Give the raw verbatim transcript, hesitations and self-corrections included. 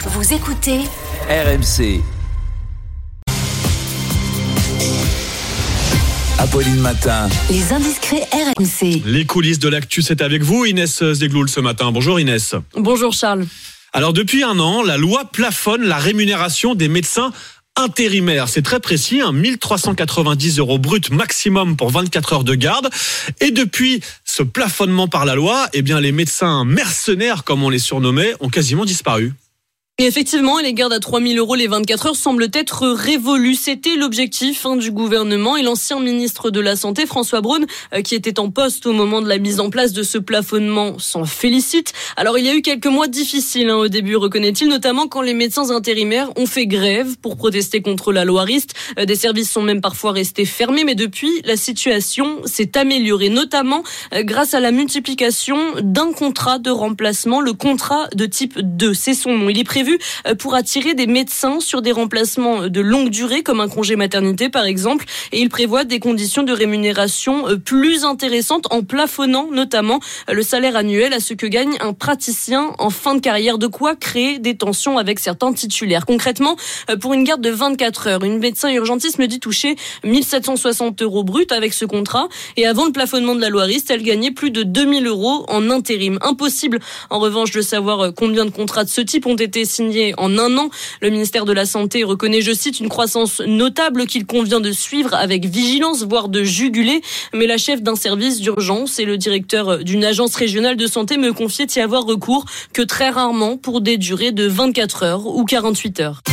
Vous écoutez R M C. Apolline Matin. Les indiscrets R M C. Les coulisses de l'actu, c'est avec vous, Inès Zegloul, ce matin. Bonjour Inès. Bonjour Charles. Alors depuis un an, la loi plafonne la rémunération des médecins intérimaires. C'est très précis, hein, mille trois cent quatre-vingt-dix euros brut maximum pour vingt-quatre heures de garde. Et depuis ce plafonnement par la loi, eh bien les médecins mercenaires, comme on les surnommait, ont quasiment disparu. Et effectivement, les gardes à trois mille euros les vingt-quatre heures semblent être révolues. C'était l'objectif hein, du gouvernement et l'ancien ministre de la Santé, François Braun, euh, qui était en poste au moment de la mise en place de ce plafonnement, s'en félicite. Alors, il y a eu quelques mois difficiles hein, au début, reconnaît-il, notamment quand les médecins intérimaires ont fait grève pour protester contre la loi Rist. Euh, des services sont même parfois restés fermés, mais depuis, la situation s'est améliorée, notamment euh, grâce à la multiplication d'un contrat de remplacement, le contrat de type deux. C'est son nom. Il est prévu pour attirer des médecins sur des remplacements de longue durée, comme un congé maternité par exemple, et il prévoit des conditions de rémunération plus intéressantes en plafonnant notamment le salaire annuel à ce que gagne un praticien en fin de carrière, de quoi créer des tensions avec certains titulaires. Concrètement, pour une garde de vingt-quatre heures, une médecin urgentiste me dit toucher mille sept cent soixante euros brut avec ce contrat, et avant le plafonnement de la loi Rist, elle gagnait plus de deux mille euros en intérim. Impossible en revanche de savoir combien de contrats de ce type ont été signés en un an. Le ministère de la Santé reconnaît, je cite, une croissance notable qu'il convient de suivre avec vigilance, voire de juguler. Mais la chef d'un service d'urgence et le directeur d'une agence régionale de santé me confiaient y avoir recours que très rarement pour des durées de vingt-quatre heures ou quarante-huit heures.